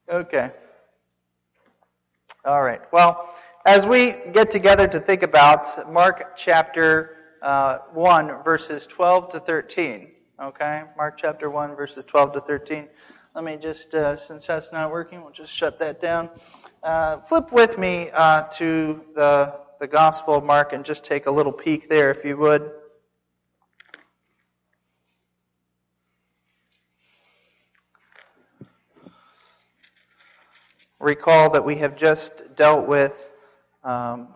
Okay. All right. Well, as we get together to think about Mark chapter 1, verses 12 to 13. Okay? Mark chapter 1, verses 12 to 13. Let me just, since that's not working, we'll just shut that down. Flip with me to the Gospel of Mark and just take a little peek there, if you would. Recall that we have just dealt with the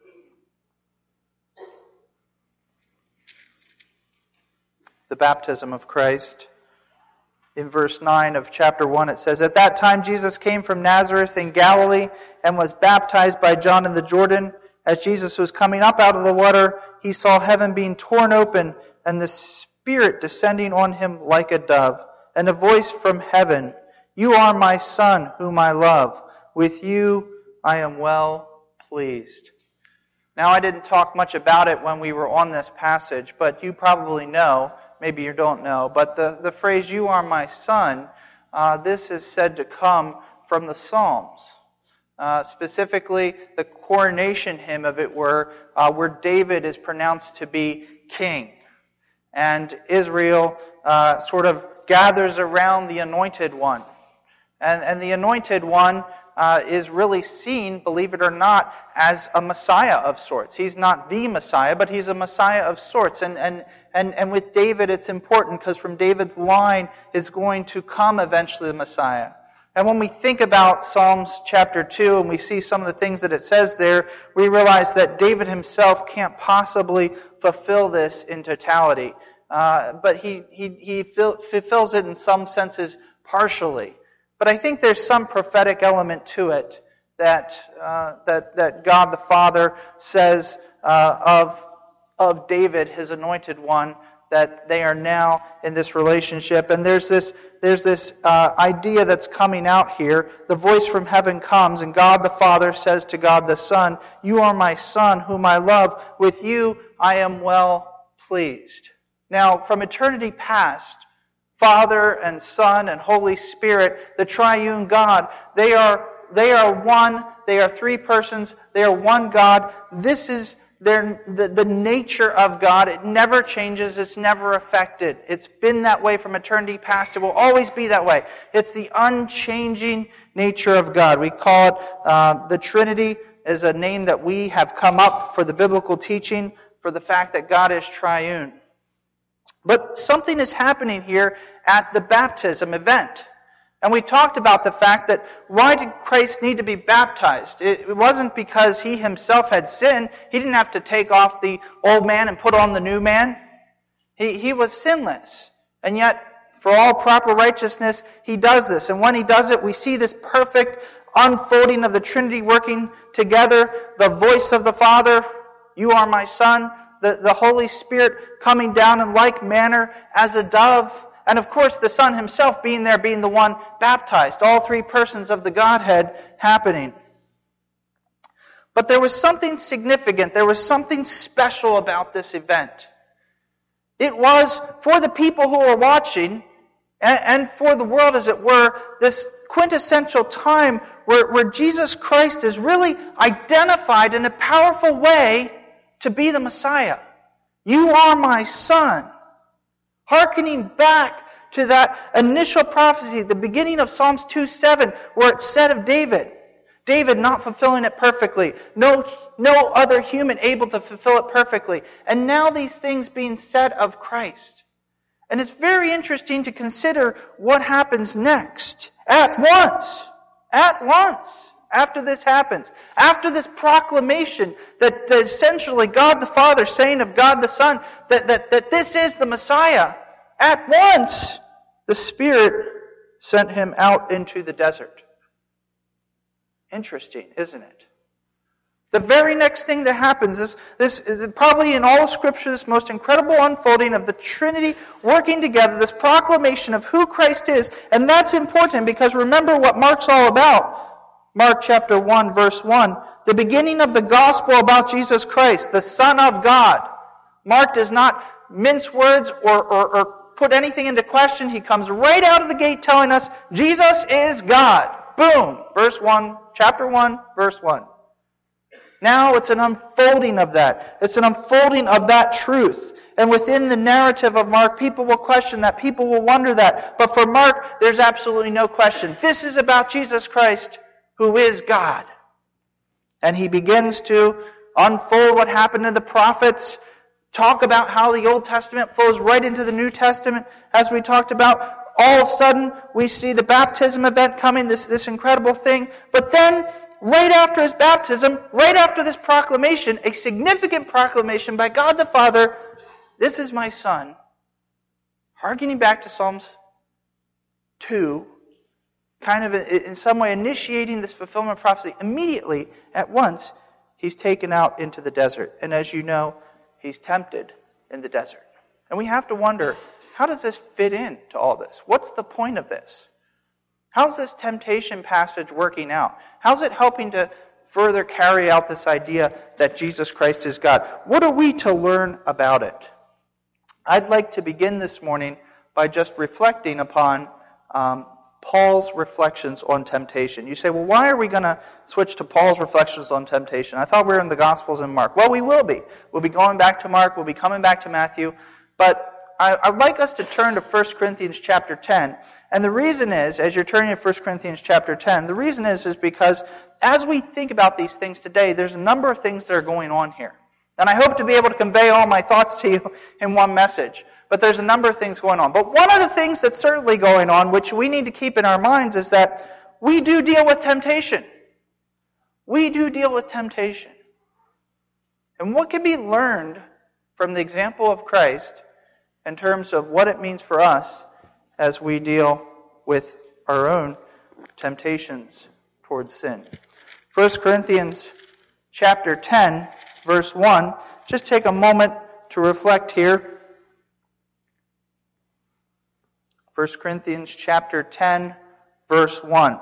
baptism of Christ. In verse 9 of chapter 1 it says, "At that time Jesus came from Nazareth in Galilee and was baptized by John in the Jordan. As Jesus was coming up out of the water, he saw heaven being torn open and the Spirit descending on him like a dove. And a voice from heaven, 'You are my Son, whom I love. With you I am well pleased.'" Now, I didn't talk much about it when we were on this passage, but you probably know, maybe you don't know, but the phrase, "You are my Son," this is said to come from the Psalms. Specifically, the coronation hymn, if it were, where David is pronounced to be king. And Israel sort of gathers around the Anointed One. And the Anointed One is really seen, believe it or not, as a Messiah of sorts. He's not the Messiah, but he's a Messiah of sorts. And with David, it's important because from David's line is going to come eventually the Messiah. And when we think about Psalms chapter 2 and we see some of the things that it says there, we realize that David himself can't possibly fulfill this in totality. But he fulfills it in some senses partially. But I think there's some prophetic element to it that God the Father says of David, his anointed one, that they are now in this relationship. And there's this idea that's coming out here. The voice from heaven comes, and God the Father says to God the Son, "You are my Son, whom I love. With you I am well pleased." Now, from eternity past, Father and Son and Holy Spirit, the triune God, they are one. They are three persons. They are one God. This is the nature of God. It never changes. It's never affected. It's been that way from eternity past. It will always be that way. It's the unchanging nature of God. We call it the Trinity, is a name that we have come up for the biblical teaching for the fact that God is triune. But something is happening here at the baptism event. And we talked about the fact that why did Christ need to be baptized? It wasn't because he himself had sinned. He didn't have to take off the old man and put on the new man. He was sinless. And yet, for all proper righteousness, he does this. And when he does it, we see this perfect unfolding of the Trinity working together. The voice of the Father, "You are my Son." The Holy Spirit coming down in like manner as a dove. And of course, the Son himself being there, being the one baptized. All three persons of the Godhead happening. But there was something significant. There was something special about this event. It was, for the people who were watching, and for the world as it were, this quintessential time where Jesus Christ is really identified in a powerful way to be the Messiah. "You are my Son." Hearkening back to that initial prophecy, the beginning of Psalms 2:7, where it said of David not fulfilling it perfectly, no other human able to fulfill it perfectly. And now these things being said of Christ. And it's very interesting to consider what happens next. At once, after this happens, after this proclamation that essentially God the Father saying of God the Son that this is the Messiah, at once the Spirit sent him out into the desert. Interesting, isn't it? The very next thing that happens is this is probably in all of Scripture, this most incredible unfolding of the Trinity working together, this proclamation of who Christ is. And that's important because remember what Mark's all about. Mark chapter 1, verse 1. The beginning of the gospel about Jesus Christ, the Son of God. Mark does not mince words or put anything into question. He comes right out of the gate telling us Jesus is God. Boom! Chapter 1, verse 1. Now it's an unfolding of that. It's an unfolding of that truth. And within the narrative of Mark, people will question that. People will wonder that. But for Mark, there's absolutely no question. This is about Jesus Christ, who is God. And he begins to unfold what happened to the prophets, talk about how the Old Testament flows right into the New Testament, as we talked about. All of a sudden, we see the baptism event coming, this incredible thing. But then, right after his baptism, right after this proclamation, a significant proclamation by God the Father, this is my Son, harkening back to Psalms 2, kind of in some way initiating this fulfillment of prophecy. Immediately, at once, he's taken out into the desert. And as you know, he's tempted in the desert. And we have to wonder, how does this fit in to all this? What's the point of this? How's this temptation passage working out? How's it helping to further carry out this idea that Jesus Christ is God? What are we to learn about it? I'd like to begin this morning by just reflecting upon Paul's reflections on temptation. You say, well, why are we going to switch to Paul's reflections on temptation? I thought we were in the Gospels in Mark. Well, we will be. We'll be going back to Mark. We'll be coming back to Matthew. But I'd like us to turn to 1 Corinthians chapter 10. And the reason is, as you're turning to 1 Corinthians chapter 10, the reason is because as we think about these things today, there's a number of things that are going on here. And I hope to be able to convey all my thoughts to you in one message. But there's a number of things going on. But one of the things that's certainly going on, which we need to keep in our minds, is that we do deal with temptation. We do deal with temptation. And what can be learned from the example of Christ in terms of what it means for us as we deal with our own temptations towards sin. 1 Corinthians chapter 10, verse 1. Just take a moment to reflect here. 1 Corinthians chapter 10, verse 1.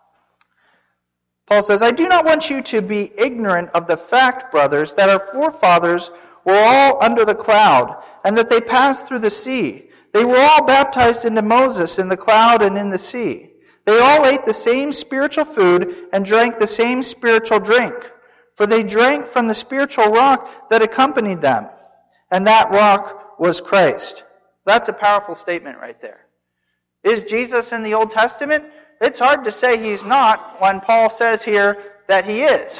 Paul says, I do not want you to be ignorant of the fact, brothers, that our forefathers were all under the cloud, and that they passed through the sea. They were all baptized into Moses in the cloud and in the sea. They all ate the same spiritual food and drank the same spiritual drink. For they drank from the spiritual rock that accompanied them, and that rock was Christ. That's a powerful statement right there. Is Jesus in the Old Testament? It's hard to say he's not when Paul says here that he is.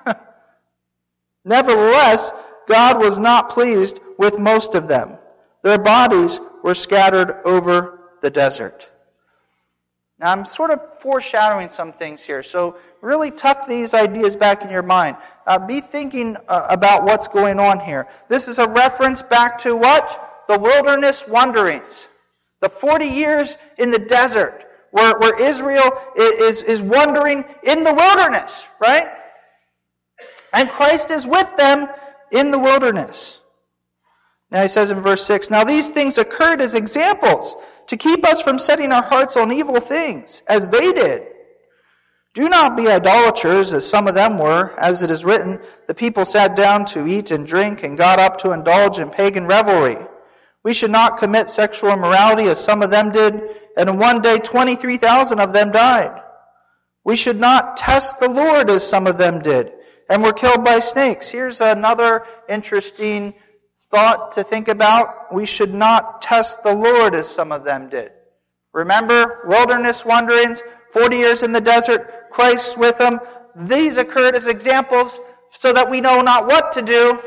Nevertheless, God was not pleased with most of them. Their bodies were scattered over the desert. Now, I'm sort of foreshadowing some things here, so really tuck these ideas back in your mind. Be thinking about what's going on here. This is a reference back to what? The wilderness wanderings. The 40 years in the desert where Israel is wandering in the wilderness, right? And Christ is with them in the wilderness. Now he says in verse 6, Now these things occurred as examples to keep us from setting our hearts on evil things, as they did. Do not be idolaters, as some of them were, as it is written, the people sat down to eat and drink and got up to indulge in pagan revelry. We should not commit sexual immorality, as some of them did, and in one day 23,000 of them died. We should not test the Lord, as some of them did, and were killed by snakes. Here's another interesting thought to think about. We should not test the Lord as some of them did. Remember, wilderness wanderings, 40 years in the desert, Christ with them. These occurred as examples so that we know not what to do.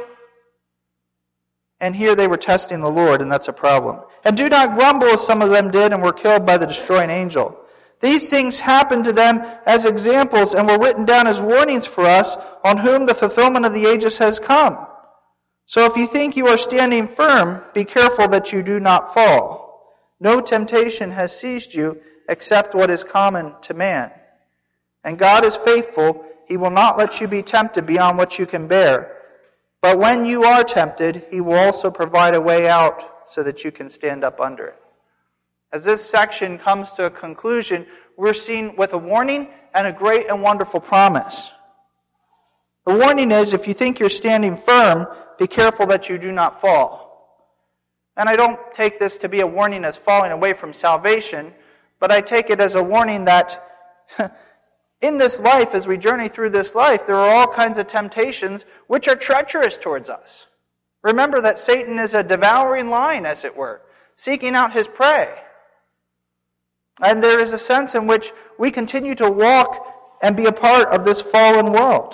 And here they were testing the Lord, and that's a problem. And do not grumble as some of them did and were killed by the destroying angel. These things happened to them as examples and were written down as warnings for us, on whom the fulfillment of the ages has come. So if you think you are standing firm, be careful that you do not fall. No temptation has seized you except what is common to man. And God is faithful. He will not let you be tempted beyond what you can bear. But when you are tempted, He will also provide a way out so that you can stand up under it. As this section comes to a conclusion, we're seen with a warning and a great and wonderful promise. The warning is, if you think you're standing firm, be careful that you do not fall. And I don't take this to be a warning as falling away from salvation, but I take it as a warning that In this life, as we journey through this life, there are all kinds of temptations which are treacherous towards us. Remember that Satan is a devouring lion, as it were, seeking out his prey. And there is a sense in which we continue to walk and be a part of this fallen world.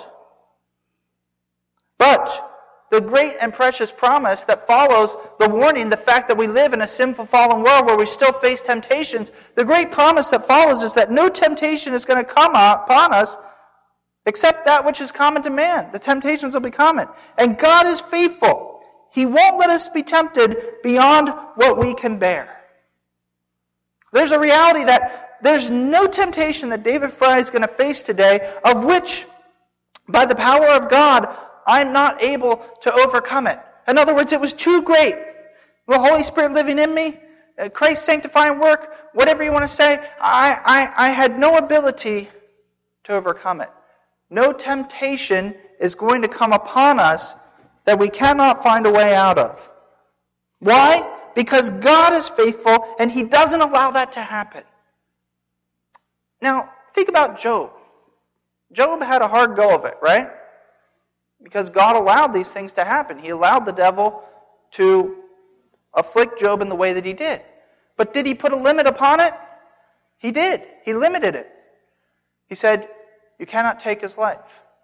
But the great and precious promise that follows the warning, the fact that we live in a sinful, fallen world where we still face temptations, the great promise that follows is that no temptation is going to come upon us except that which is common to man. The temptations will be common. And God is faithful. He won't let us be tempted beyond what we can bear. There's a reality that there's no temptation that David Fry is going to face today of which, by the power of God, I'm not able to overcome it. In other words, it was too great. The Holy Spirit living in me, Christ's sanctifying work, whatever you want to say, I had no ability to overcome it. No temptation is going to come upon us that we cannot find a way out of. Why? Because God is faithful and He doesn't allow that to happen. Now, think about Job. Job had a hard go of it, right? Because God allowed these things to happen. He allowed the devil to afflict Job in the way that he did. But did He put a limit upon it? He did. He limited it. He said, you cannot take his life.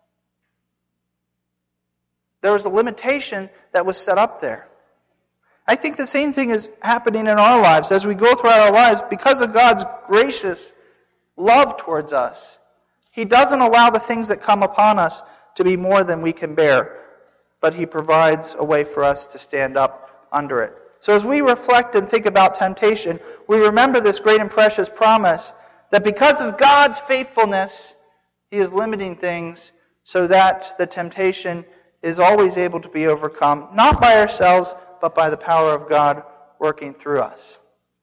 There was a limitation that was set up there. I think the same thing is happening in our lives as we go throughout our lives. Because of God's gracious love towards us, He doesn't allow the things that come upon us to be more than we can bear, but He provides a way for us to stand up under it. So as we reflect and think about temptation, we remember this great and precious promise that because of God's faithfulness, He is limiting things so that the temptation is always able to be overcome, not by ourselves, but by the power of God working through us.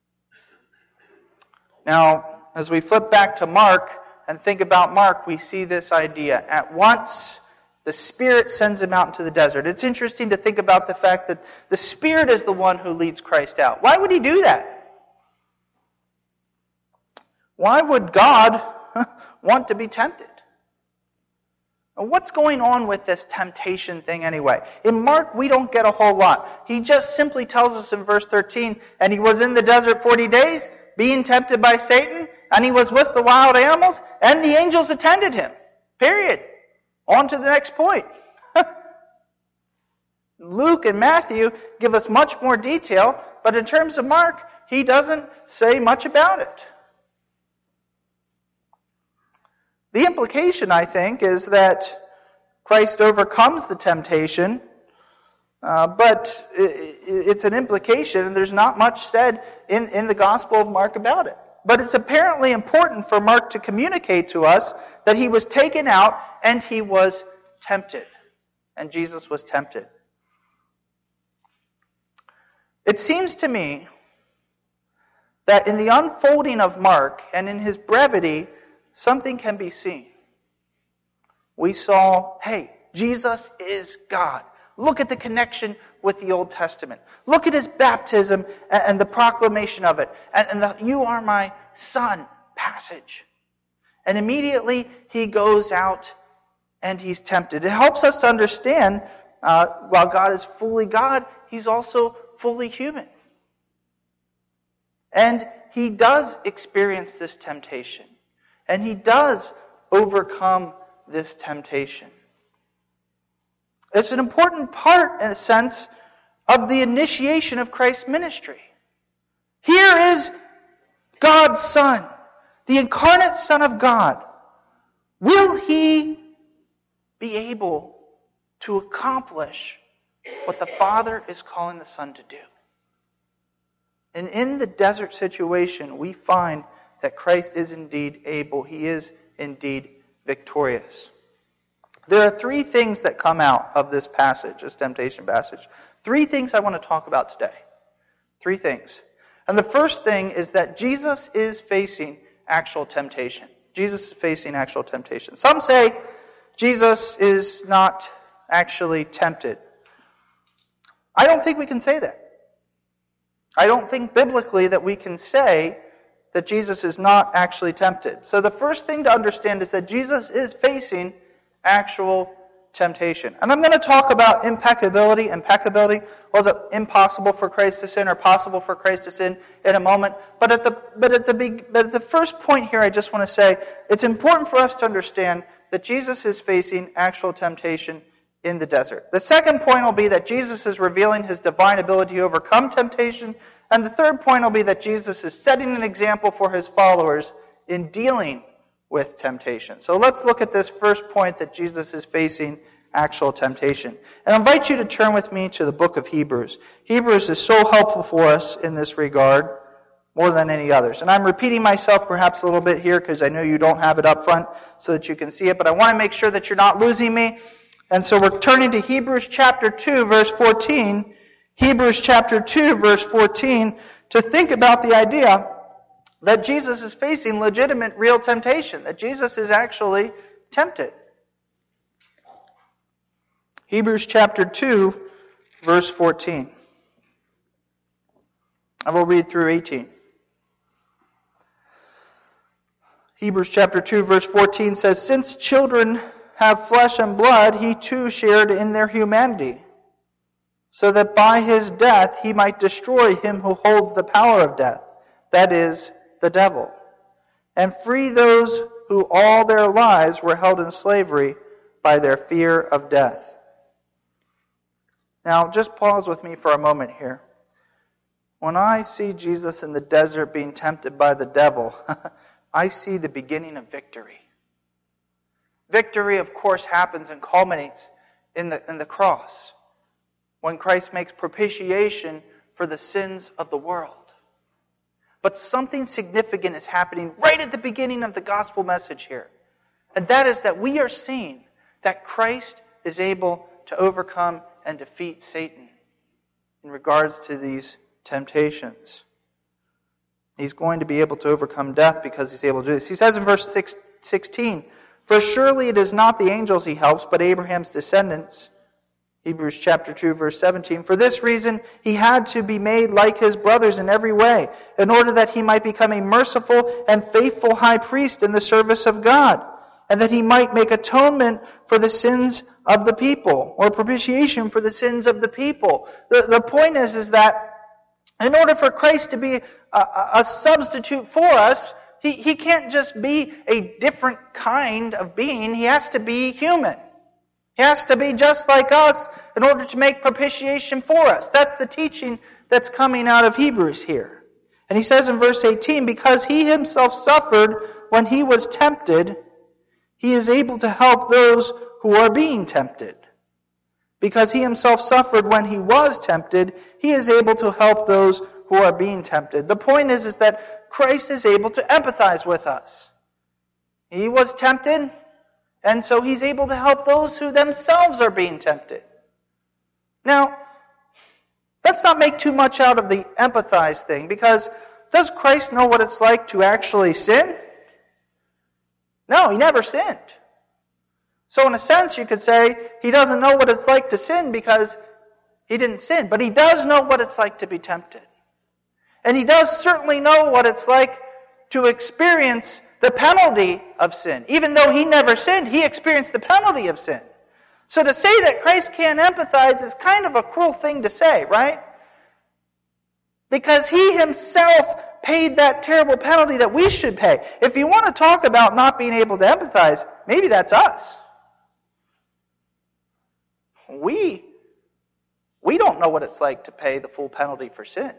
Now, as we flip back to Mark and think about Mark, we see this idea. At once, the Spirit sends him out into the desert. It's interesting to think about the fact that the Spirit is the one who leads Christ out. Why would He do that? Why would God want to be tempted? What's going on with this temptation thing anyway? In Mark, we don't get a whole lot. He just simply tells us in verse 13, and He was in the desert 40 days, being tempted by Satan, and He was with the wild animals, and the angels attended Him. Period. On to the next point. Luke and Matthew give us much more detail, but in terms of Mark, he doesn't say much about it. The implication, I think, is that Christ overcomes the temptation, but it's an implication, and there's not much said in the Gospel of Mark about it. But it's apparently important for Mark to communicate to us that He was taken out and He was tempted. And Jesus was tempted. It seems to me that in the unfolding of Mark and in his brevity, something can be seen. We saw, hey, Jesus is God. Look at the connection with the Old Testament. Look at His baptism and the proclamation of it. And the "you are my son" passage. And immediately He goes out and He's tempted. It helps us to understand, while God is fully God, He's also fully human. And He does experience this temptation. And He does overcome this temptation. It's an important part, in a sense, of the initiation of Christ's ministry. Here is God's Son, the incarnate Son of God. Will He be able to accomplish what the Father is calling the Son to do? And in the desert situation, we find that Christ is indeed able. He is indeed victorious. There are three things that come out of this passage, this temptation passage. Three things I want to talk about today. Three things. And the first thing is that Jesus is facing actual temptation. Jesus is facing actual temptation. Some say Jesus is not actually tempted. I don't think we can say that. I don't think biblically that we can say that Jesus is not actually tempted. So the first thing to understand is that Jesus is facing actual temptation. And I'm going to talk about impeccability. Was it impossible for Christ to sin or possible for Christ to sin in a moment? But at the first point here, I just want to say it's important for us to understand that Jesus is facing actual temptation in the desert. The second point will be that Jesus is revealing his divine ability to overcome temptation. And the third point will be that Jesus is setting an example for his followers in dealing with temptation. So let's look at this first point, that Jesus is facing actual temptation. And I invite you to turn with me to the book of Hebrews. Hebrews is so helpful for us in this regard, more than any others. And I'm repeating myself perhaps a little bit here because I know you don't have it up front so that you can see it, but I want to make sure that you're not losing me. And so we're turning to Hebrews chapter 2, verse 14. Hebrews chapter 2, verse 14, to think about the idea that Jesus is facing legitimate, real temptation, that Jesus is actually tempted. Hebrews chapter 2, verse 14. I will read through 18. Hebrews chapter 2, verse 14 says, "Since children have flesh and blood, he too shared in their humanity, so that by his death he might destroy him who holds the power of death, that is, the devil, and free those who all their lives were held in slavery by their fear of death." Now, just pause with me for a moment here. When I see Jesus in the desert being tempted by the devil, I see the beginning of victory. Victory, of course, happens and culminates in the cross, when Christ makes propitiation for the sins of the world. But something significant is happening right at the beginning of the gospel message here. And that is that we are seeing that Christ is able to overcome and defeat Satan in regards to these temptations. He's going to be able to overcome death because he's able to do this. He says in verse 16, "For surely it is not the angels he helps, but Abraham's descendants." Hebrews chapter 2, verse 17. "For this reason he had to be made like his brothers in every way, in order that he might become a merciful and faithful high priest in the service of God, and that he might make atonement for the sins of the people," or propitiation for the sins of the people. The point is that in order for Christ to be a substitute for us, he can't just be a different kind of being. He has to be human. He has to be just like us in order to make propitiation for us. That's the teaching that's coming out of Hebrews here. And he says in verse 18, "Because he himself suffered when he was tempted, he is able to help those who are being tempted. Because he himself suffered when he was tempted, he is able to help those who are being tempted." The point is that Christ is able to empathize with us. He was tempted, and so he's able to help those who themselves are being tempted. Now, let's not make too much out of the empathize thing, because does Christ know what it's like to actually sin? No, he never sinned. So in a sense, you could say he doesn't know what it's like to sin because he didn't sin. But he does know what it's like to be tempted. And he does certainly know what it's like to experience the penalty of sin. Even though he never sinned, he experienced the penalty of sin. So to say that Christ can't empathize is kind of a cruel thing to say, right? Because he himself paid that terrible penalty that we should pay. If you want to talk about not being able to empathize, maybe that's us. We don't know what it's like to pay the full penalty for sin.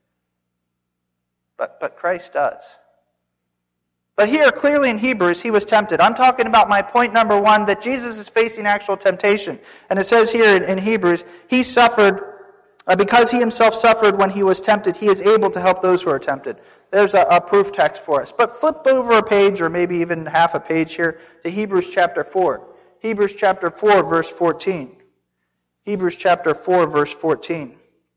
But Christ does. But here, clearly in Hebrews, he was tempted. I'm talking about my point number one, that Jesus is facing actual temptation. And it says here in Hebrews, he suffered, because he himself suffered when he was tempted, he is able to help those who are tempted. There's a proof text for us. But flip over a page, or maybe even half a page here, to Hebrews chapter 4. Hebrews chapter 4, verse 14. Hebrews chapter 4, verse 14.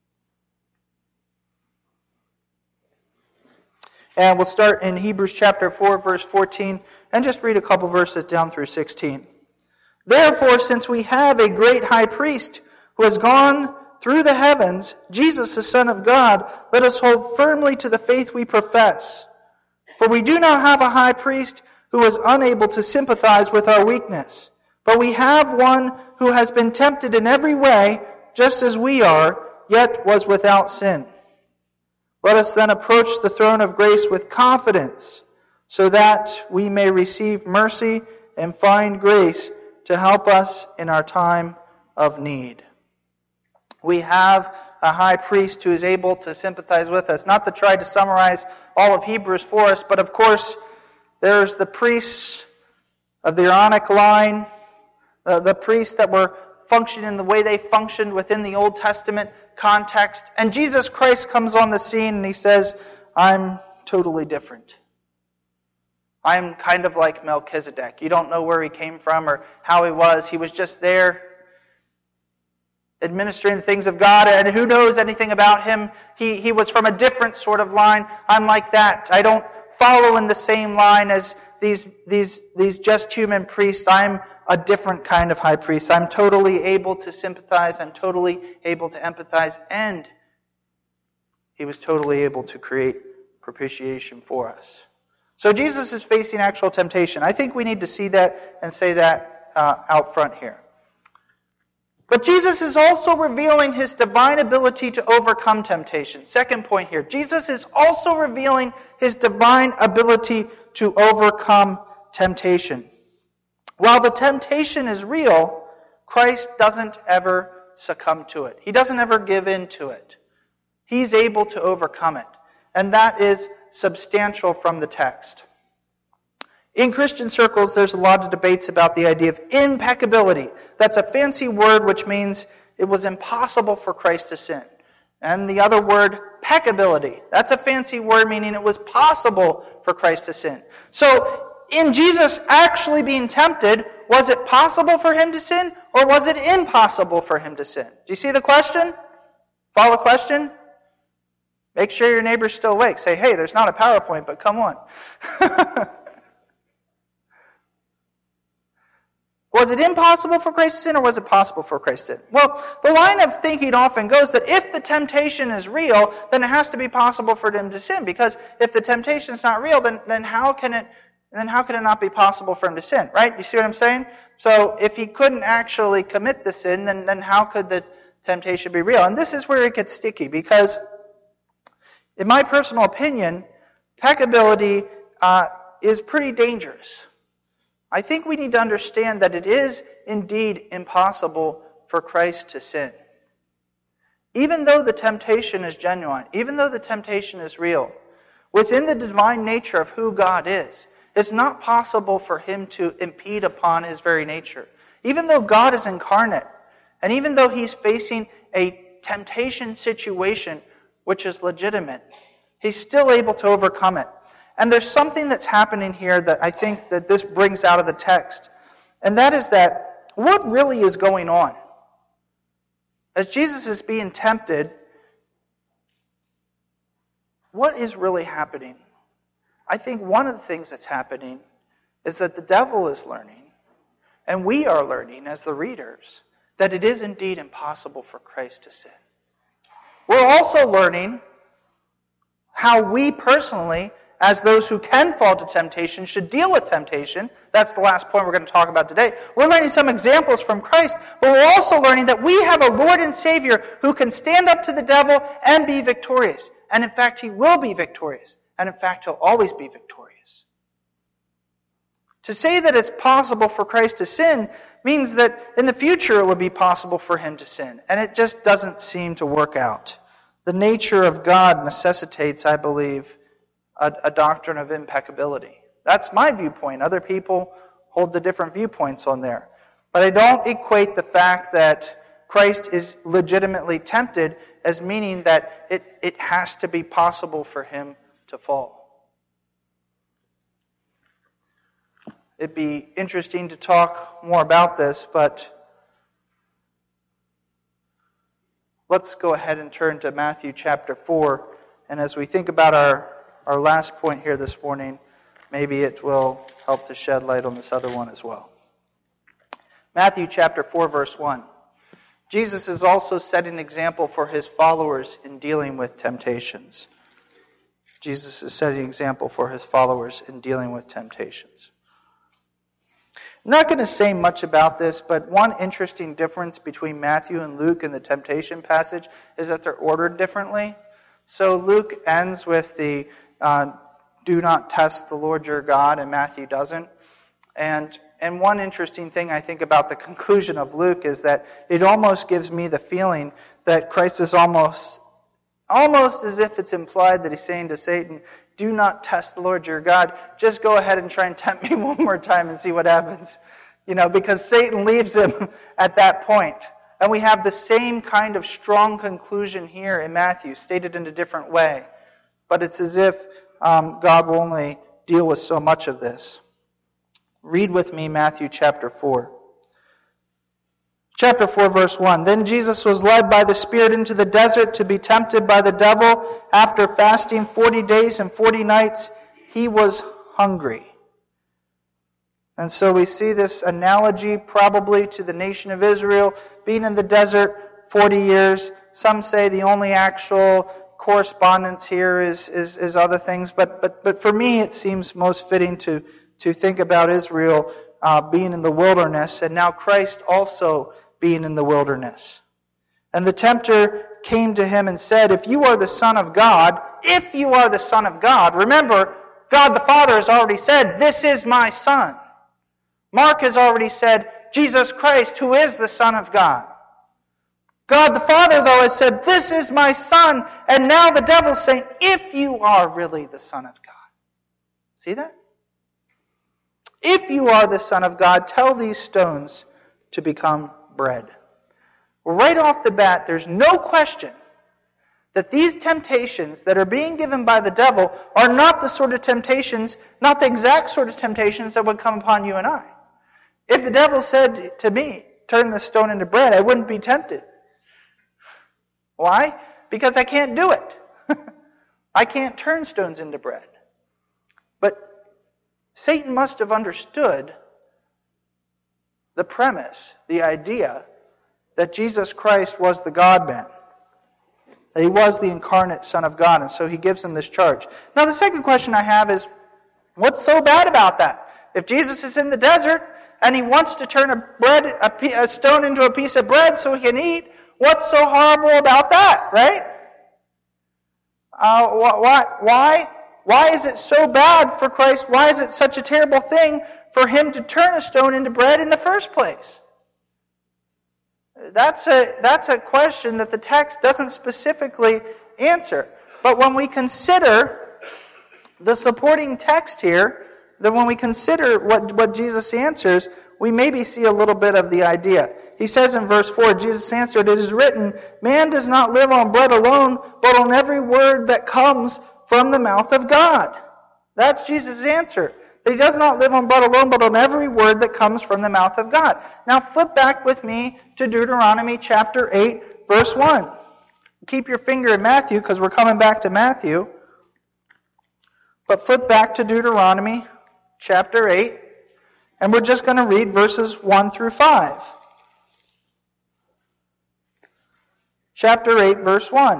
And we'll start in Hebrews chapter 4, verse 14, and just read a couple verses down through 16. "Therefore, since we have a great high priest who has gone through the heavens, Jesus, the Son of God, let us hold firmly to the faith we profess. For we do not have a high priest who is unable to sympathize with our weakness, but we have one who has been tempted in every way, just as we are, yet was without sin. Let us then approach the throne of grace with confidence, so that we may receive mercy and find grace to help us in our time of need. We have a high priest who is able to sympathize with us. Not to try to summarize all of Hebrews for us, but of course, there's the priests of the Aaronic line, the priests that were functioning the way they functioned within the Old Testament context. And Jesus Christ comes on the scene and he says, I'm totally different. I'm kind of like Melchizedek. You don't know where he came from or how he was. He was just there administering the things of God, and who knows anything about him? He was from a different sort of line. I'm like that. I don't follow in the same line as these just human priests. I'm a different kind of high priest. I'm totally able to sympathize. I'm totally able to empathize. And he was totally able to create propitiation for us. So Jesus is facing actual temptation. I think we need to see that and say that out front here. But Jesus is also revealing his divine ability to overcome temptation. Second point here. Jesus is also revealing his divine ability to overcome temptation. While the temptation is real, Christ doesn't ever succumb to it. He doesn't ever give in to it. He's able to overcome it. And that is substantial from the text. In Christian circles, there's a lot of debates about the idea of impeccability. That's a fancy word which means it was impossible for Christ to sin. And the other word, peccability. That's a fancy word meaning it was possible for Christ to sin. So, in Jesus actually being tempted, was it possible for him to sin, or was it impossible for him to sin? Do you see the question? Follow question? Make sure your neighbor's still awake. Say, hey, there's not a PowerPoint, but come on. Was it impossible for Christ to sin, or was it possible for Christ to sin? Well, the line of thinking often goes that if the temptation is real, then it has to be possible for him to sin. Because if the temptation is not real, then how can it not be possible for him to sin? Right? You see what I'm saying? So if he couldn't actually commit the sin, then how could the temptation be real? And this is where it gets sticky, because in my personal opinion, peccability is pretty dangerous. I think we need to understand that it is indeed impossible for Christ to sin. Even though the temptation is genuine, even though the temptation is real, within the divine nature of who God is, it's not possible for him to impede upon his very nature. Even though God is incarnate, and even though he's facing a temptation situation which is legitimate, he's still able to overcome it. And there's something that's happening here that I think that this brings out of the text. And that is that what really is going on? As Jesus is being tempted, what is really happening? I think one of the things that's happening is that the devil is learning, and we are learning as the readers, that it is indeed impossible for Christ to sin. We're also learning how we personally, as those who can fall to temptation, should deal with temptation. That's the last point we're going to talk about today. We're learning some examples from Christ, but we're also learning that we have a Lord and Savior who can stand up to the devil and be victorious. And in fact, he will be victorious. And in fact, he'll always be victorious. To say that it's possible for Christ to sin means that in the future it would be possible for him to sin. And it just doesn't seem to work out. The nature of God necessitates, I believe, a doctrine of impeccability. That's my viewpoint. Other people hold the different viewpoints on there. But I don't equate the fact that Christ is legitimately tempted as meaning that it has to be possible for him to fall. It'd be interesting to talk more about this, but let's go ahead and turn to Matthew chapter 4. And as we think about our last point here this morning, maybe it will help to shed light on this other one as well. Matthew chapter 4, verse 1. Jesus is also setting an example for his followers in dealing with temptations. Jesus is setting an example for his followers in dealing with temptations. I'm not going to say much about this, but one interesting difference between Matthew and Luke in the temptation passage is that they're ordered differently. So Luke ends with the do not test the Lord your God, and Matthew doesn't. And one interesting thing I think about the conclusion of Luke is that it almost gives me the feeling that Christ is almost as if it's implied that he's saying to Satan, do not test the Lord your God. Just go ahead and try and tempt me one more time and see what happens. Because Satan leaves him at that point. And we have the same kind of strong conclusion here in Matthew, stated in a different way. But it's as if God will only deal with so much of this. Read with me Matthew chapter 4. Chapter 4, verse 1. Then Jesus was led by the Spirit into the desert to be tempted by the devil. After fasting 40 days and 40 nights, he was hungry. And so we see this analogy probably to the nation of Israel being in the desert 40 years. Some say the only actual correspondence here is other things. But for me, it seems most fitting to think about Israel being in the wilderness, and now Christ also being in the wilderness. And the tempter came to him and said, if you are the Son of God, remember, God the Father has already said, this is my Son. Mark has already said, Jesus Christ, who is the Son of God. God the Father, though, has said, this is my Son. And now the devil's saying, if you are really the Son of God. See that? If you are the Son of God, tell these stones to become bread. Well, right off the bat, there's no question that these temptations that are being given by the devil are not the sort of temptations, not the exact sort of temptations that would come upon you and I. If the devil said to me, turn the stone into bread, I wouldn't be tempted. Why? Because I can't do it. I can't turn stones into bread. But Satan must have understood the premise, the idea, that Jesus Christ was the God-man. That he was the incarnate Son of God, and so he gives him this charge. Now the second question I have is, what's so bad about that? If Jesus is in the desert, and he wants to turn a stone into a piece of bread so he can eat, what's so horrible about that, right? Why is it so bad for Christ? Why is it such a terrible thing for him to turn a stone into bread in the first place? That's a question that the text doesn't specifically answer. But when we consider the supporting text here, then when we consider what Jesus answers, we maybe see a little bit of the idea. He says in verse 4, Jesus answered, it is written, man does not live on bread alone, but on every word that comes from the mouth of God. That's Jesus' answer. That he does not live on bread alone, but on every word that comes from the mouth of God. Now flip back with me to Deuteronomy chapter 8, verse 1. Keep your finger in Matthew, because we're coming back to Matthew. But flip back to Deuteronomy chapter 8, and we're just going to read verses 1 through 5. Chapter 8, verse 1.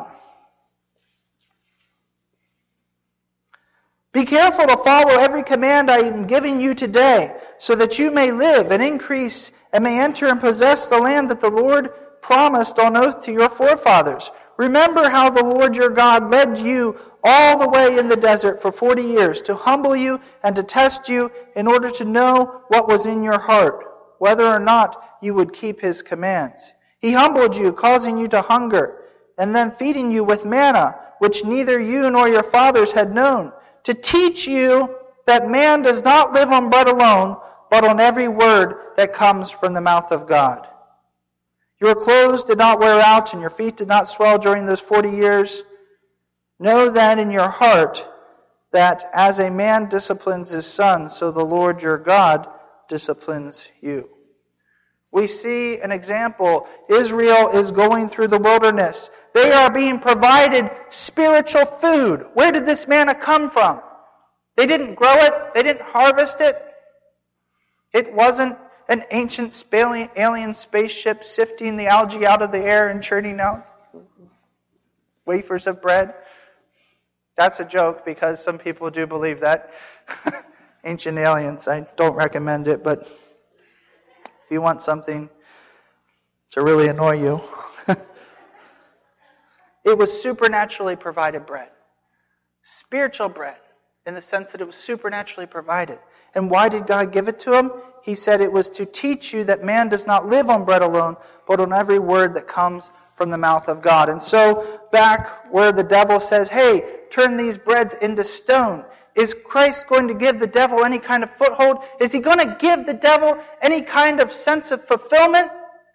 Be careful to follow every command I am giving you today, so that you may live and increase and may enter and possess the land that the Lord promised on oath to your forefathers. Remember how the Lord your God led you all the way in the desert for 40 years to humble you and to test you in order to know what was in your heart, whether or not you would keep his commands. He humbled you, causing you to hunger, and then feeding you with manna, which neither you nor your fathers had known, to teach you that man does not live on bread alone, but on every word that comes from the mouth of God. Your clothes did not wear out, and your feet did not swell during those 40 years. Know then in your heart that as a man disciplines his son, so the Lord your God disciplines you. We see an example. Israel is going through the wilderness. They are being provided spiritual food. Where did this manna come from? They didn't grow it. They didn't harvest it. It wasn't an ancient alien spaceship sifting the algae out of the air and churning out wafers of bread. That's a joke because some people do believe that. Ancient aliens, I don't recommend it, but if you want something to really annoy you, it was supernaturally provided bread. Spiritual bread, in the sense that it was supernaturally provided. And why did God give it to him? He said it was to teach you that man does not live on bread alone, but on every word that comes from the mouth of God. And so, back where the devil says, hey, turn these breads into stone, is Christ going to give the devil any kind of foothold? Is he going to give the devil any kind of sense of fulfillment?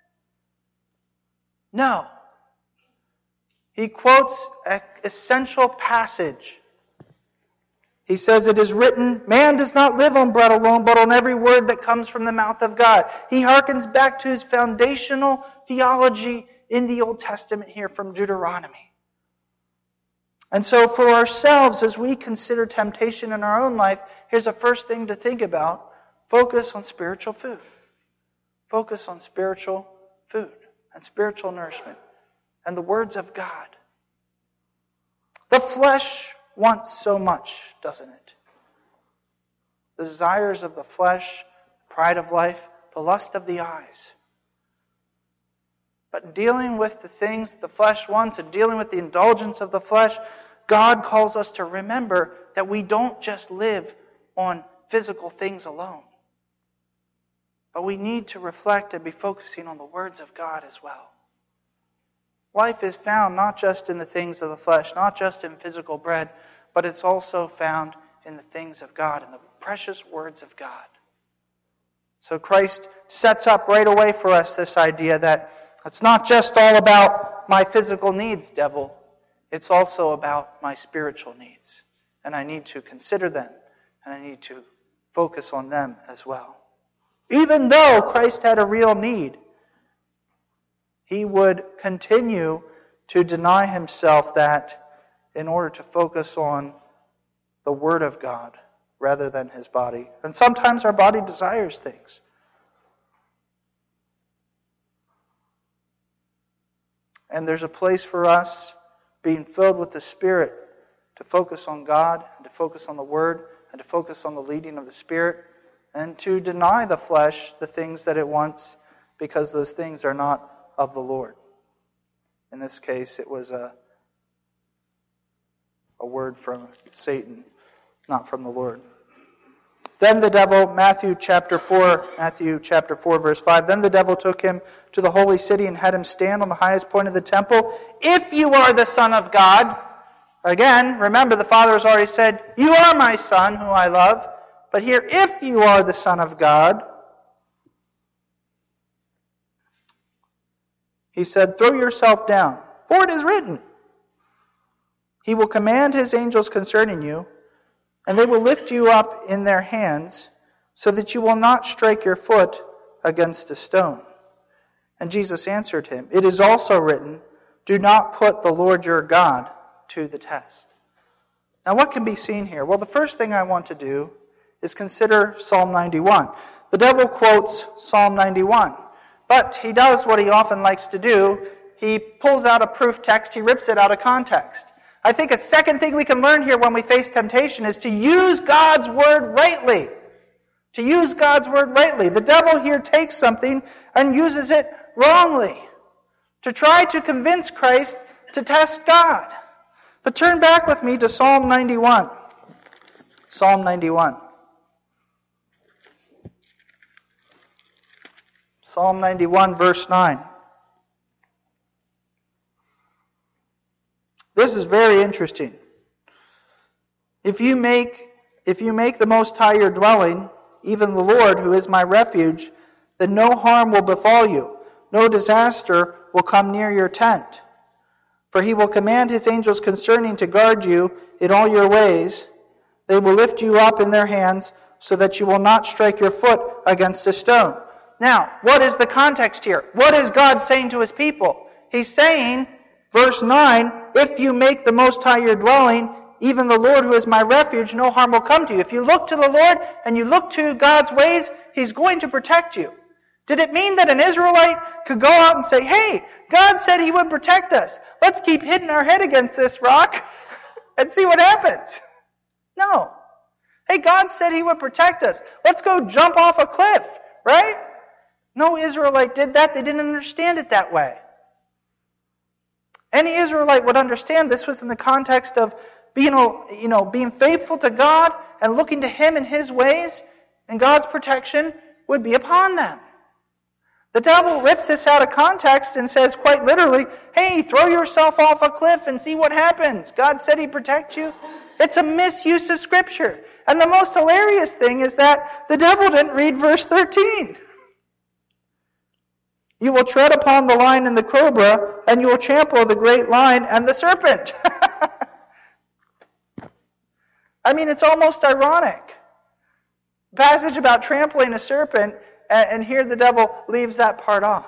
No. He quotes an essential passage. He says, it is written, man does not live on bread alone, but on every word that comes from the mouth of God. He harkens back to his foundational theology in the Old Testament here from Deuteronomy. And so for ourselves, as we consider temptation in our own life, here's the first thing to think about. Focus on spiritual food. Focus on spiritual food and spiritual nourishment and the words of God. The flesh wants so much, doesn't it? The desires of the flesh, pride of life, the lust of the eyes. But dealing with the things that the flesh wants and dealing with the indulgence of the flesh, God calls us to remember that we don't just live on physical things alone. But we need to reflect and be focusing on the words of God as well. Life is found not just in the things of the flesh, not just in physical bread, but it's also found in the things of God, in the precious words of God. So Christ sets up right away for us this idea that it's not just all about my physical needs, devil. It's also about my spiritual needs. And I need to consider them, and I need to focus on them as well. Even though Christ had a real need, he would continue to deny himself that in order to focus on the Word of God rather than his body. And sometimes our body desires things. And there's a place for us, being filled with the Spirit, to focus on God, and to focus on the Word, and to focus on the leading of the Spirit, and to deny the flesh the things that it wants, because those things are not of the Lord. In this case, it was a word from Satan, not from the Lord. Then the devil, Matthew chapter 4, verse 5, then the devil took him to the holy city and had him stand on the highest point of the temple. If you are the Son of God, again, remember the Father has already said, you are my Son, whom I love. But here, if you are the Son of God, he said, throw yourself down, for it is written, he will command his angels concerning you, and they will lift you up in their hands, so that you will not strike your foot against a stone. And Jesus answered him, it is also written, do not put the Lord your God to the test. Now what can be seen here? Well, the first thing I want to do is consider Psalm 91. The devil quotes Psalm 91, but he does what he often likes to do. He pulls out a proof text, he rips it out of context. I think a second thing we can learn here when we face temptation is to use God's Word rightly. To use God's Word rightly. The devil here takes something and uses it wrongly to try to convince Christ to test God. But turn back with me to Psalm 91. Psalm 91. Psalm 91, verse 9. This is very interesting. If you make the Most High your dwelling, even the Lord, who is my refuge, then no harm will befall you, no disaster will come near your tent. For he will command his angels concerning to guard you in all your ways. They will lift you up in their hands, so that you will not strike your foot against a stone. Now, what is the context here? What is God saying to his people? He's saying, verse 9, if you make the Most High your dwelling, even the Lord who is my refuge, no harm will come to you. If you look to the Lord and you look to God's ways, he's going to protect you. Did it mean that an Israelite could go out and say, hey, God said he would protect us. Let's keep hitting our head against this rock and see what happens. No. Hey, God said He would protect us. Let's go jump off a cliff, right? No Israelite did that. They didn't understand it that way. Any Israelite would understand this was in the context of being faithful to God and looking to Him and His ways, and God's protection would be upon them. The devil rips this out of context and says quite literally, hey, throw yourself off a cliff and see what happens. God said He'd protect you. It's a misuse of Scripture. And the most hilarious thing is that the devil didn't read verse 13. You will tread upon the lion and the cobra, and you will trample the great lion and the serpent. I mean, it's almost ironic. Passage about trampling a serpent, and here the devil leaves that part off.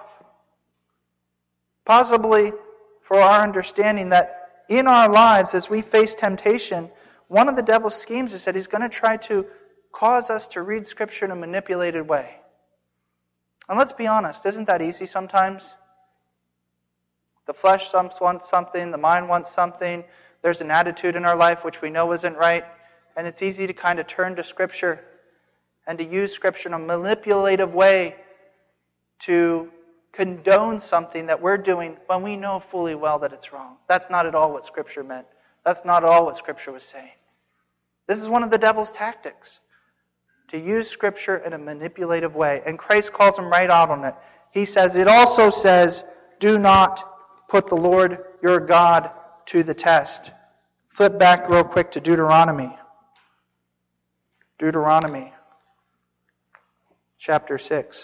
Possibly for our understanding that in our lives, as we face temptation, one of the devil's schemes is that he's going to try to cause us to read Scripture in a manipulated way. And let's be honest, isn't that easy sometimes? The flesh wants something, the mind wants something, there's an attitude in our life which we know isn't right, and it's easy to kind of turn to Scripture and to use Scripture in a manipulative way to condone something that we're doing when we know fully well that it's wrong. That's not at all what Scripture meant. That's not at all what Scripture was saying. This is one of the devil's tactics, to use Scripture in a manipulative way. And Christ calls him right out on it. He says, it also says, do not put the Lord your God to the test. Flip back real quick to Deuteronomy. Deuteronomy chapter 6.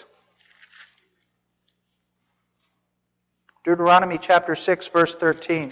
Deuteronomy chapter 6, verse 13.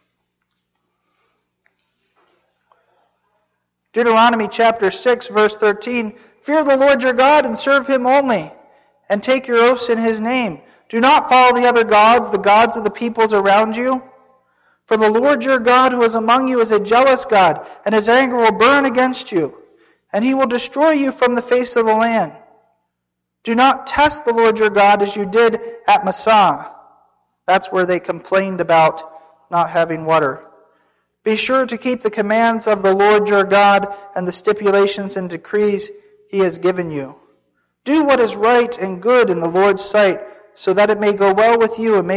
Deuteronomy chapter 6, verse 13. Fear the Lord your God and serve Him only, and take your oaths in His name. Do not follow the other gods, the gods of the peoples around you. For the Lord your God who is among you is a jealous God, and His anger will burn against you, and He will destroy you from the face of the land. Do not test the Lord your God as you did at Massah. That's where they complained about not having water. Be sure to keep the commands of the Lord your God and the stipulations and decrees He has given you. Do what is right and good in the Lord's sight, so that it may go well with you and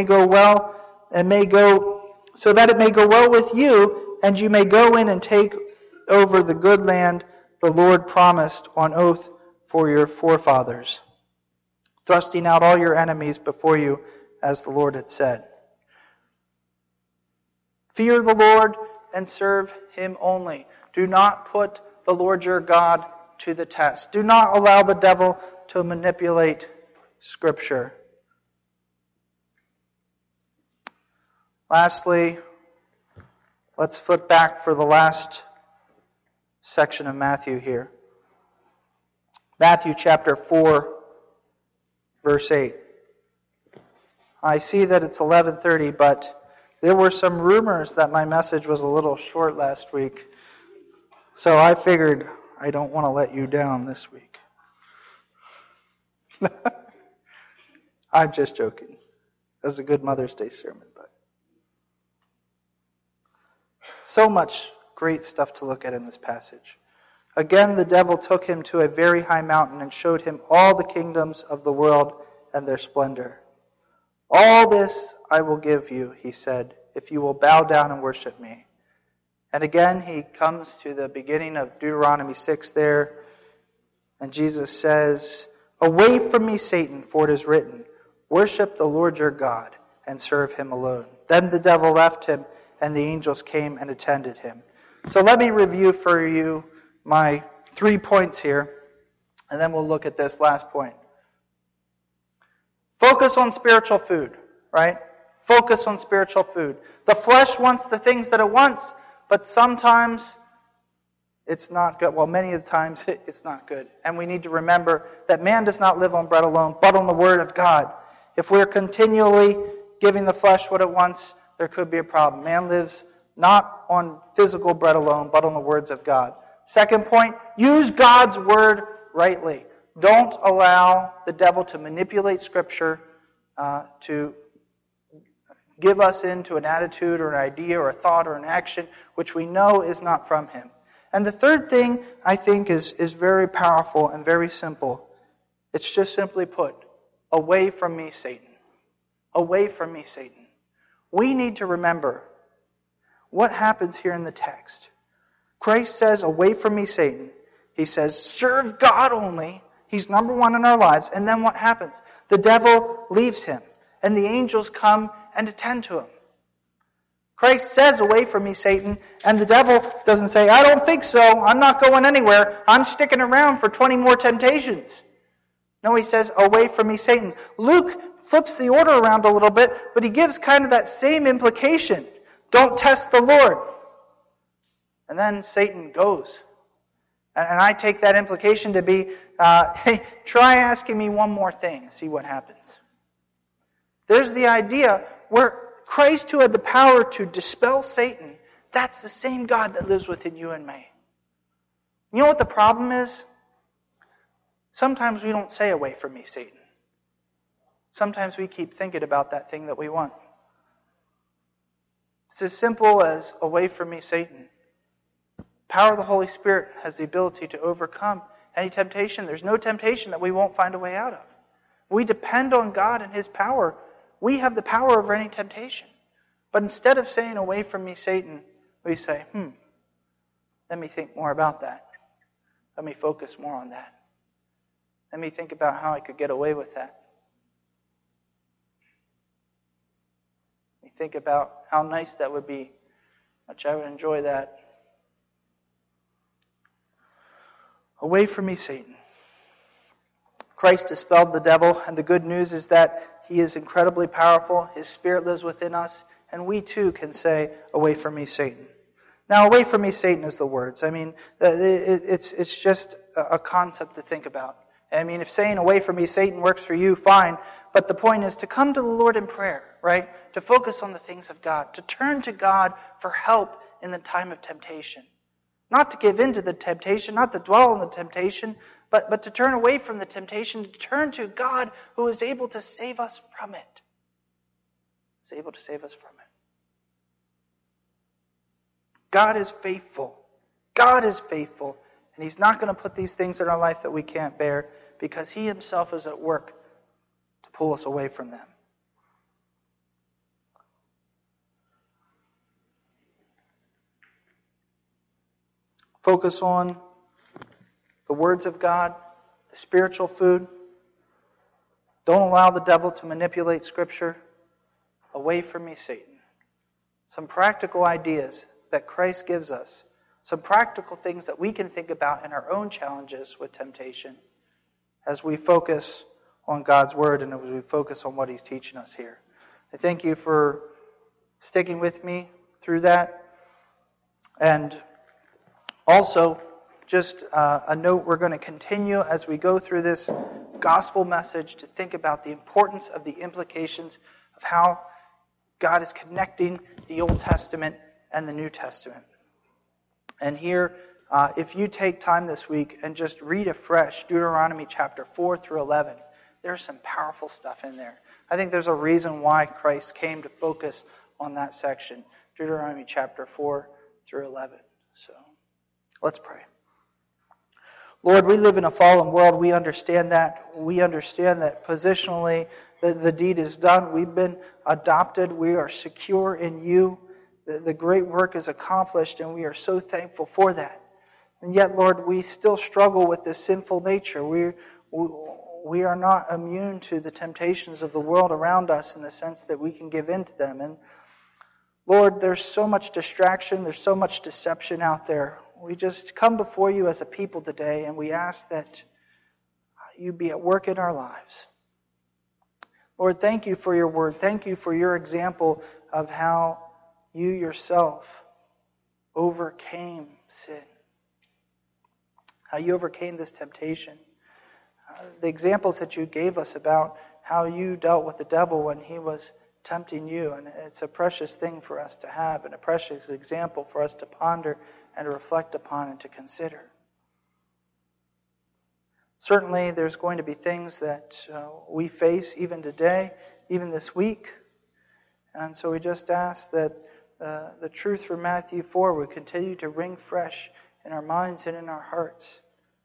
so that it may go well with you, and you may go in and take over the good land the Lord promised on oath for your forefathers, thrusting out all your enemies before you, as the Lord had said. Fear the Lord and serve Him only. Do not put the Lord your God to the test. Do not allow the devil to manipulate Scripture. Lastly, let's flip back for the last section of Matthew here. Matthew chapter 4, verse 8. I see that it's 11:30, but there were some rumors that my message was a little short last week. So I figured I don't want to let you down this week. I'm just joking. It was a good Mother's Day sermon, but so much great stuff to look at in this passage. Again, the devil took him to a very high mountain and showed him all the kingdoms of the world and their splendor. All this I will give you, he said, if you will bow down and worship me. And again, he comes to the beginning of Deuteronomy 6 there, and Jesus says, away from me, Satan, for it is written, worship the Lord your God and serve Him alone. Then the devil left him, and the angels came and attended him. So let me review for you my 3 points here, and then we'll look at this last point. Focus on spiritual food, right? Focus on spiritual food. The flesh wants the things that it wants, but sometimes it's not good. Well, many of the times it's not good. And we need to remember that man does not live on bread alone, but on the Word of God. If we're continually giving the flesh what it wants, there could be a problem. Man lives not on physical bread alone, but on the words of God. Second point, use God's Word rightly. Don't allow the devil to manipulate Scripture to give us into an attitude or an idea or a thought or an action which we know is not from him. And the third thing, I think, is very powerful and very simple. It's just simply put, away from me, Satan. Away from me, Satan. We need to remember what happens here in the text. Christ says, away from me, Satan. He says, serve God only. He's number one in our lives. And then what happens? The devil leaves him. And the angels come and attend to him. Christ says, away from me, Satan. And the devil doesn't say, I don't think so. I'm not going anywhere. I'm sticking around for 20 more temptations. No, he says, away from me, Satan. Luke flips the order around a little bit, but he gives kind of that same implication. Don't test the Lord. And then Satan goes. And I take that implication to be, hey, try asking me one more thing and see what happens. There's the idea where Christ, who had the power to dispel Satan, that's the same God that lives within you and me. You know what the problem is? Sometimes we don't say, away from me, Satan. Sometimes we keep thinking about that thing that we want. It's as simple as, away from me, Satan. Power of the Holy Spirit has the ability to overcome any temptation. There's no temptation that we won't find a way out of. We depend on God and His power. We have the power over any temptation. But instead of saying, away from me, Satan, we say, let me think more about that. Let me focus more on that. Let me think about how I could get away with that. Let me think about how nice that would be. How much I would enjoy that. Away from me, Satan. Christ dispelled the devil, and the good news is that He is incredibly powerful. His Spirit lives within us, and we too can say, away from me, Satan. Now, away from me, Satan is the words. I mean, it's just a concept to think about. I mean, if saying away from me, Satan works for you, fine. But the point is to come to the Lord in prayer, right? To focus on the things of God. To turn to God for help in the time of temptation. Not to give in to the temptation, not to dwell on the temptation, but to turn away from the temptation, to turn to God who is able to save us from it. Is able to save us from it. God is faithful. God is faithful. And He's not going to put these things in our life that we can't bear because He Himself is at work to pull us away from them. Focus on the words of God, the spiritual food. Don't allow the devil to manipulate Scripture. Away from me, Satan. Some practical ideas that Christ gives us. Some practical things that we can think about in our own challenges with temptation as we focus on God's Word and as we focus on what He's teaching us here. I thank you for sticking with me through that. And also, just a note, we're going to continue as we go through this gospel message to think about the importance of the implications of how God is connecting the Old Testament and the New Testament. And here, if you take time this week and just read afresh Deuteronomy chapter 4 through 11, there's some powerful stuff in there. I think there's a reason why Christ came to focus on that section, Deuteronomy chapter 4 through 11. So, let's pray. Lord, we live in a fallen world. We understand that. We understand that positionally the deed is done. We've been adopted. We are secure in You. The great work is accomplished, and we are so thankful for that. And yet, Lord, we still struggle with this sinful nature. We are not immune to the temptations of the world around us in the sense that we can give in to them. And Lord, there's so much distraction. There's so much deception out there. We just come before You as a people today, and we ask that You be at work in our lives. Lord, thank You for Your word. Thank You for Your example of how You Yourself overcame sin. How You overcame this temptation. The examples that You gave us about how You dealt with the devil when he was tempting You. And it's a precious thing for us to have and a precious example for us to ponder and to reflect upon and to consider. Certainly there's going to be things that we face even today, even this week. And so we just ask that the truth from Matthew 4 would continue to ring fresh in our minds and in our hearts.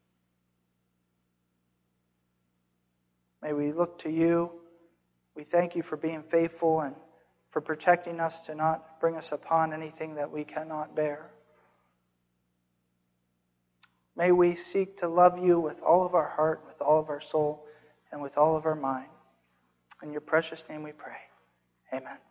May we look to you. We thank you for being faithful and for protecting us to not bring us upon anything that we cannot bear. May we seek to love you with all of our heart, with all of our soul, and with all of our mind. In your precious name we pray. Amen.